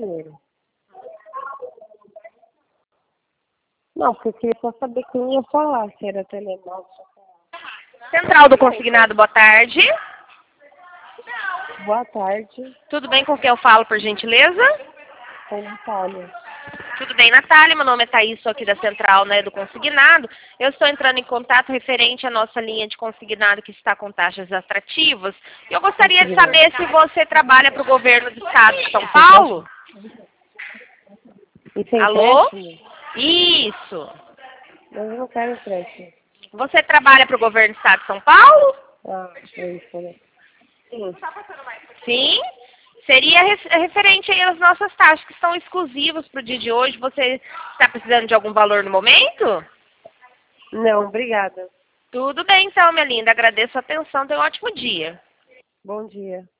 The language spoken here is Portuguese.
dinheiro. Não, porque eu queria só saber quem ia falar, se era telemóvel. Central do Consignado, boa tarde. Boa tarde, Tudo bem com quem eu falo, por gentileza? com Natália. Tudo bem, Natália? Meu nome é Thaís, sou aqui da Central, né, do Consignado. Eu estou entrando em contato referente à nossa linha de consignado que está com taxas atrativas. E eu gostaria de saber se você trabalha para o governo do estado de São Paulo. E tem Alô? empréstimo? Isso. Mas eu não quero empréstimo. Você trabalha para o governo do estado de São Paulo? Ah, é isso, né? Sim. Sim. Seria referente aí às nossas taxas que são exclusivas para o dia de hoje. Você está precisando de algum valor no momento? Não, obrigada. Tudo bem então, minha linda. Agradeço a atenção. Tenha um ótimo dia. Bom dia.